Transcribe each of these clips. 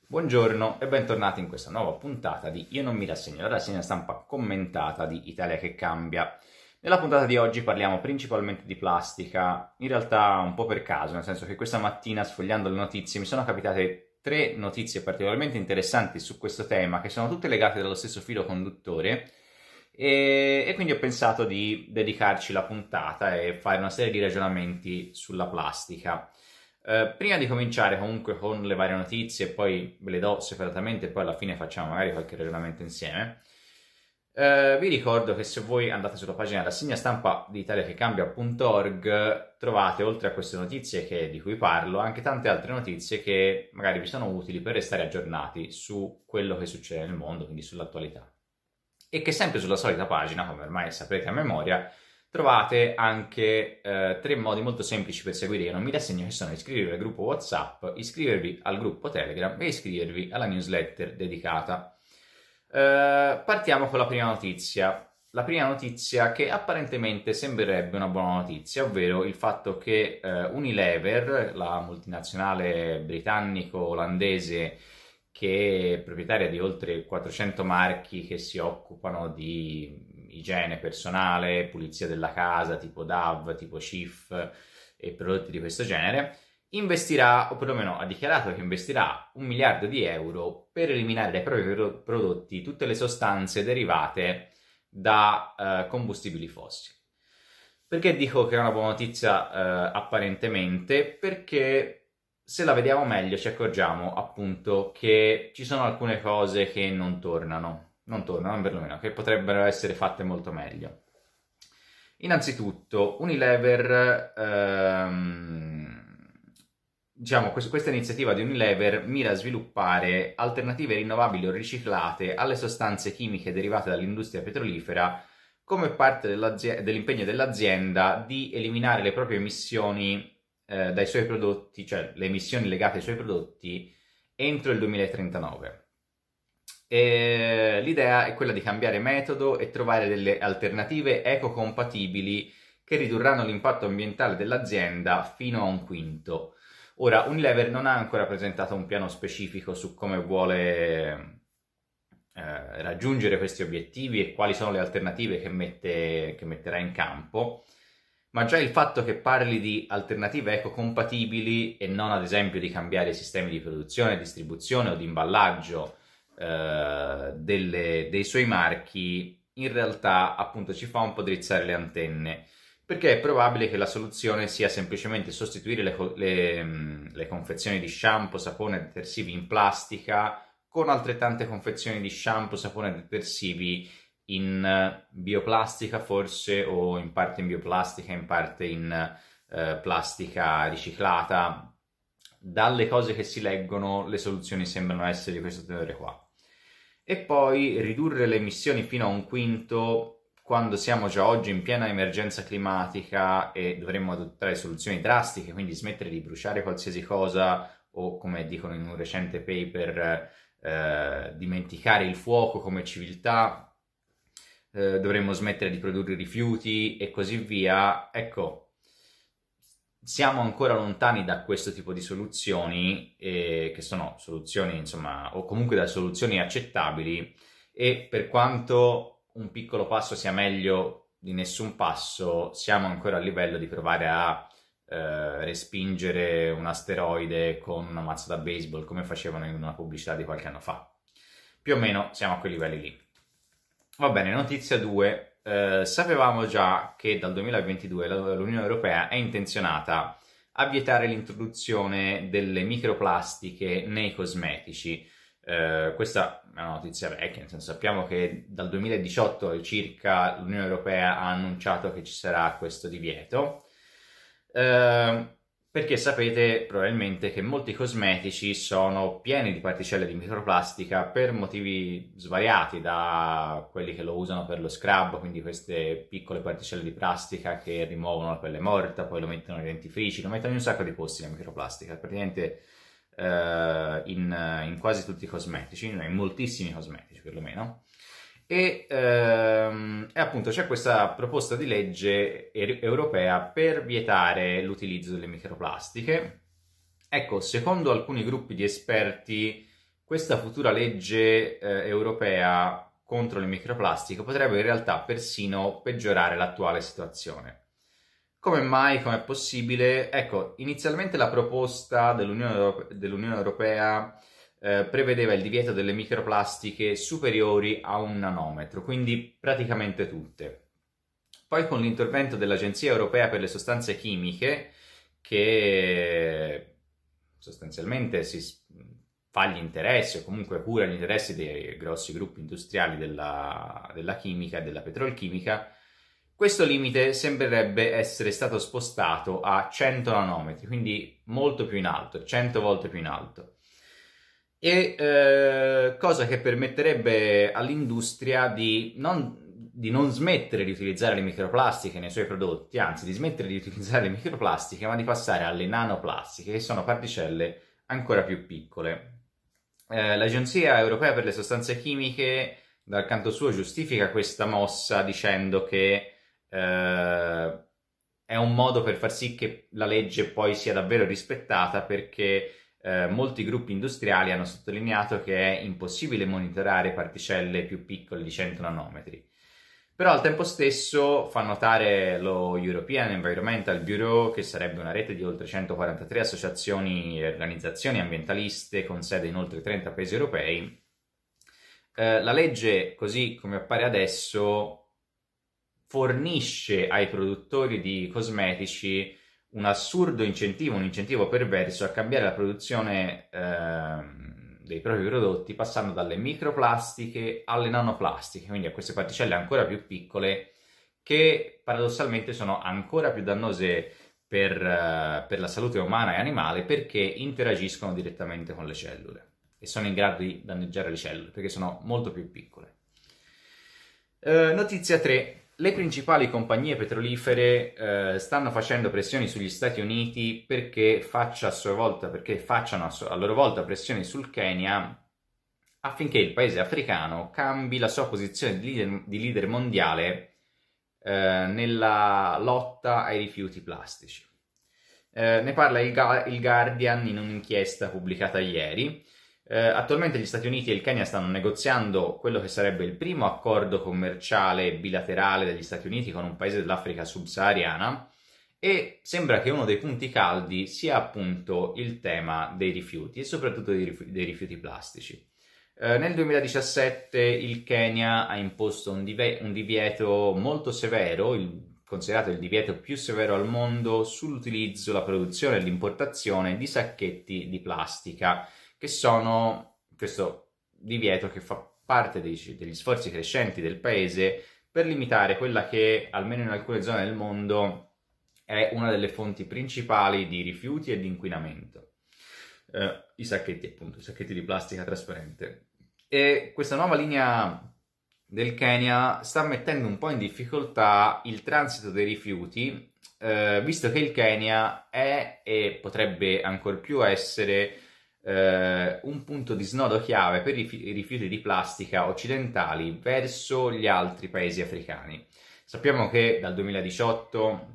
Buongiorno e bentornati in questa nuova puntata di Io non mi rassegno, la rassegna stampa commentata di Italia che cambia. Nella puntata di oggi parliamo principalmente di plastica, in realtà un po' per caso, nel senso che questa mattina sfogliando le notizie mi sono capitate tre notizie particolarmente interessanti su questo tema che sono tutte legate dallo stesso filo conduttore e quindi ho pensato di dedicarci la puntata e fare una serie di ragionamenti sulla plastica. Prima di cominciare comunque con le varie notizie, poi ve le do separatamente e poi alla fine facciamo magari qualche ragionamento insieme. Vi ricordo che se voi andate sulla pagina rassegna stampa di italiachecambia.org trovate, oltre a queste notizie di cui parlo, anche tante altre notizie che magari vi sono utili per restare aggiornati su quello che succede nel mondo, quindi sull'attualità. E che sempre sulla solita pagina, come ormai saprete a memoria, trovate anche tre modi molto semplici per seguire Io non mi rassegno, che sono iscrivervi al gruppo WhatsApp, iscrivervi al gruppo Telegram e iscrivervi alla newsletter dedicata. Partiamo con la prima notizia. La prima notizia che apparentemente sembrerebbe una buona notizia, ovvero il fatto che Unilever, la multinazionale britannico-olandese che è proprietaria di oltre 400 marchi che si occupano di igiene personale, pulizia della casa, tipo Dove, tipo Cif e prodotti di questo genere, investirà, o perlomeno ha dichiarato che investirà 1 miliardo di euro per eliminare dai propri prodotti tutte le sostanze derivate da combustibili fossili. Perché dico che è una buona notizia apparentemente? Perché se la vediamo meglio ci accorgiamo appunto che ci sono alcune cose che non tornano perlomeno, che potrebbero essere fatte molto meglio. Innanzitutto, Unilever, diciamo, questa iniziativa di Unilever mira a sviluppare alternative rinnovabili o riciclate alle sostanze chimiche derivate dall'industria petrolifera come parte dell'impegno dell'azienda di eliminare le proprie emissioni dai suoi prodotti, cioè le emissioni legate ai suoi prodotti, entro il 2039. L'idea è quella di cambiare metodo e trovare delle alternative ecocompatibili che ridurranno l'impatto ambientale dell'azienda fino a un quinto. Ora, Unilever non ha ancora presentato un piano specifico su come vuole raggiungere questi obiettivi e quali sono le alternative che metterà in campo, ma già il fatto che parli di alternative ecocompatibili e non ad esempio di cambiare i sistemi di produzione, distribuzione o di imballaggio dei suoi marchi, in realtà appunto ci fa un po' drizzare le antenne, perché è probabile che la soluzione sia semplicemente sostituire le confezioni di shampoo, sapone e detersivi in plastica con altrettante confezioni di shampoo, sapone e detersivi in bioplastica forse, o in parte in bioplastica, in parte in plastica riciclata. Dalle cose che si leggono le soluzioni sembrano essere di questo tenore qua. E poi ridurre le emissioni fino a un quinto quando siamo già oggi in piena emergenza climatica e dovremmo adottare soluzioni drastiche, quindi smettere di bruciare qualsiasi cosa o, come dicono in un recente paper, dimenticare il fuoco come civiltà, dovremmo smettere di produrre rifiuti e così via. Ecco, siamo ancora lontani da questo tipo di soluzioni, che sono soluzioni, insomma, o comunque da soluzioni accettabili, e per quanto un piccolo passo sia meglio di nessun passo, siamo ancora a livello di provare a respingere un asteroide con una mazza da baseball come facevano in una pubblicità di qualche anno fa. Più o meno siamo a quei livelli lì. Va bene, notizia 2. Sapevamo già che dal 2022 l'Unione Europea è intenzionata a vietare l'introduzione delle microplastiche nei cosmetici. Questa è una notizia vecchia, nel senso, sappiamo che dal 2018 circa l'Unione Europea ha annunciato che ci sarà questo divieto. Perché sapete probabilmente che molti cosmetici sono pieni di particelle di microplastica per motivi svariati, da quelli che lo usano per lo scrub, quindi queste piccole particelle di plastica che rimuovono la pelle morta, poi lo mettono nei dentifrici, lo mettono in un sacco di posti la microplastica, praticamente in quasi tutti i cosmetici, in moltissimi cosmetici perlomeno. E appunto c'è questa proposta di legge europea per vietare l'utilizzo delle microplastiche. Ecco, secondo alcuni gruppi di esperti, questa futura legge europea contro le microplastiche potrebbe in realtà persino peggiorare l'attuale situazione. Come mai? Com'è possibile? Ecco, inizialmente la proposta dell'Unione Europea prevedeva il divieto delle microplastiche superiori a 1 nanometro, quindi praticamente tutte. Poi con l'intervento dell'Agenzia Europea per le Sostanze Chimiche, che sostanzialmente fa gli interessi o comunque cura gli interessi dei grossi gruppi industriali della chimica e della petrolchimica, questo limite sembrerebbe essere stato spostato a 100 nanometri, quindi molto più in alto, 100 volte più in alto. E cosa che permetterebbe all'industria di non smettere di utilizzare le microplastiche nei suoi prodotti, anzi di smettere di utilizzare le microplastiche, ma di passare alle nanoplastiche, che sono particelle ancora più piccole. L'Agenzia Europea per le Sostanze Chimiche, dal canto suo, giustifica questa mossa dicendo che è un modo per far sì che la legge poi sia davvero rispettata, perché molti gruppi industriali hanno sottolineato che è impossibile monitorare particelle più piccole di 100 nanometri. Però al tempo stesso fa notare lo European Environmental Bureau, che sarebbe una rete di oltre 143 associazioni e organizzazioni ambientaliste con sede in oltre 30 paesi europei. La legge, così come appare adesso, fornisce ai produttori di cosmetici un assurdo incentivo, un incentivo perverso a cambiare la produzione dei propri prodotti, passando dalle microplastiche alle nanoplastiche, quindi a queste particelle ancora più piccole, che paradossalmente sono ancora più dannose per la salute umana e animale, perché interagiscono direttamente con le cellule e sono in grado di danneggiare le cellule perché sono molto più piccole. Notizia 3. Le principali compagnie petrolifere stanno facendo pressioni sugli Stati Uniti perché facciano a loro volta pressioni sul Kenya affinché il paese africano cambi la sua posizione di leader mondiale nella lotta ai rifiuti plastici. Ne parla il Guardian in un'inchiesta pubblicata ieri. Attualmente gli Stati Uniti e il Kenya stanno negoziando quello che sarebbe il primo accordo commerciale bilaterale degli Stati Uniti con un paese dell'Africa subsahariana, e sembra che uno dei punti caldi sia appunto il tema dei rifiuti e soprattutto dei rifiuti plastici. Nel 2017 il Kenya ha imposto un divieto molto severo, considerato il divieto più severo al mondo, sull'utilizzo, la produzione e l'importazione di sacchetti di plastica, che sono questo divieto che fa parte degli sforzi crescenti del paese per limitare quella che, almeno in alcune zone del mondo, è una delle fonti principali di rifiuti e di inquinamento. I sacchetti, appunto, i sacchetti di plastica trasparente. E questa nuova linea del Kenya sta mettendo un po' in difficoltà il transito dei rifiuti, visto che il Kenya è e potrebbe ancor più essere un punto di snodo chiave per i rifiuti di plastica occidentali verso gli altri paesi africani. Sappiamo che dal 2018,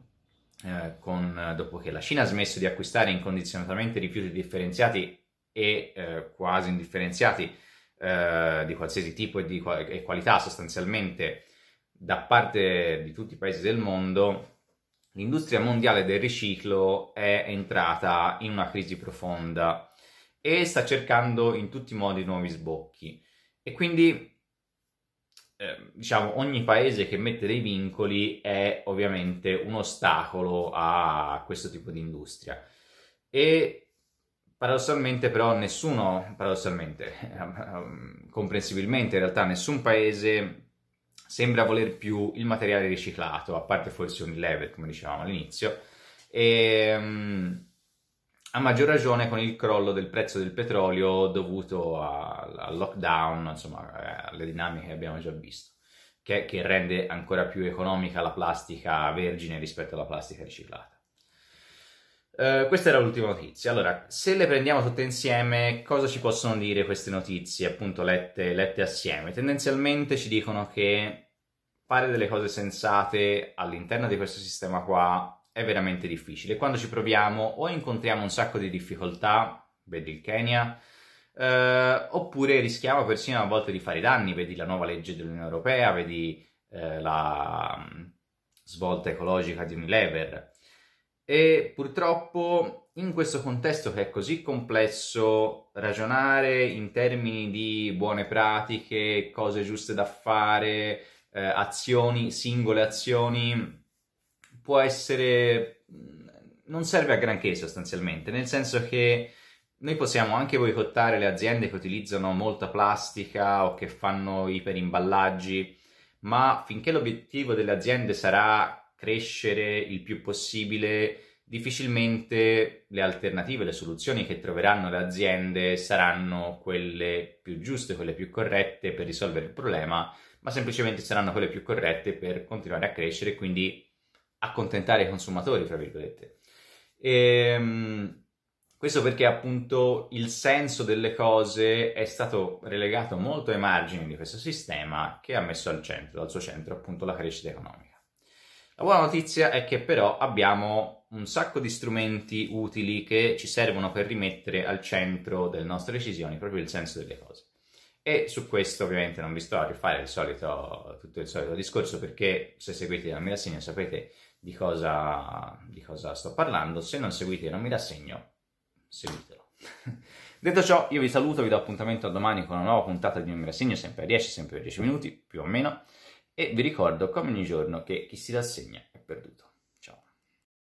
dopo che la Cina ha smesso di acquistare incondizionatamente rifiuti differenziati e quasi indifferenziati di qualsiasi tipo e qualità sostanzialmente da parte di tutti i paesi del mondo, l'industria mondiale del riciclo è entrata in una crisi profonda e sta cercando in tutti i modi nuovi sbocchi. E quindi, diciamo, ogni paese che mette dei vincoli è ovviamente un ostacolo a questo tipo di industria. E paradossalmente però comprensibilmente in realtà nessun paese sembra voler più il materiale riciclato, a parte forse Unilever, come dicevamo all'inizio, e a maggior ragione con il crollo del prezzo del petrolio dovuto al lockdown, insomma, alle dinamiche che abbiamo già visto, che rende ancora più economica la plastica vergine rispetto alla plastica riciclata. Questa era l'ultima notizia. Allora, se le prendiamo tutte insieme, cosa ci possono dire queste notizie, appunto lette assieme? Tendenzialmente ci dicono che fare delle cose sensate all'interno di questo sistema qua è veramente difficile. Quando ci proviamo o incontriamo un sacco di difficoltà, vedi il Kenya, oppure rischiamo persino a volte di fare i danni, vedi la nuova legge dell'Unione Europea, vedi la svolta ecologica di Unilever. E purtroppo in questo contesto che è così complesso, ragionare in termini di buone pratiche, cose giuste da fare, azioni, singole azioni, può essere... non serve a granché sostanzialmente, nel senso che noi possiamo anche boicottare le aziende che utilizzano molta plastica o che fanno iperimballaggi, ma finché l'obiettivo delle aziende sarà crescere il più possibile, difficilmente le alternative, le soluzioni che troveranno le aziende saranno quelle più giuste, quelle più corrette per risolvere il problema, ma semplicemente saranno quelle più corrette per continuare a crescere e quindi accontentare i consumatori, tra virgolette. Questo perché appunto il senso delle cose è stato relegato molto ai margini di questo sistema che ha messo al suo centro appunto la crescita economica. La buona notizia è che però abbiamo un sacco di strumenti utili che ci servono per rimettere al centro delle nostre decisioni proprio il senso delle cose. E su questo ovviamente non vi sto a rifare tutto il solito discorso, perché se seguite Non mi rassegno sapete di cosa sto parlando. Se non seguite Non mi rassegno, seguitelo. Detto ciò, io vi saluto, vi do appuntamento a domani con una nuova puntata di Non mi rassegno, sempre a 10, sempre a 10 minuti, più o meno, e vi ricordo come ogni giorno che chi si rassegna è perduto.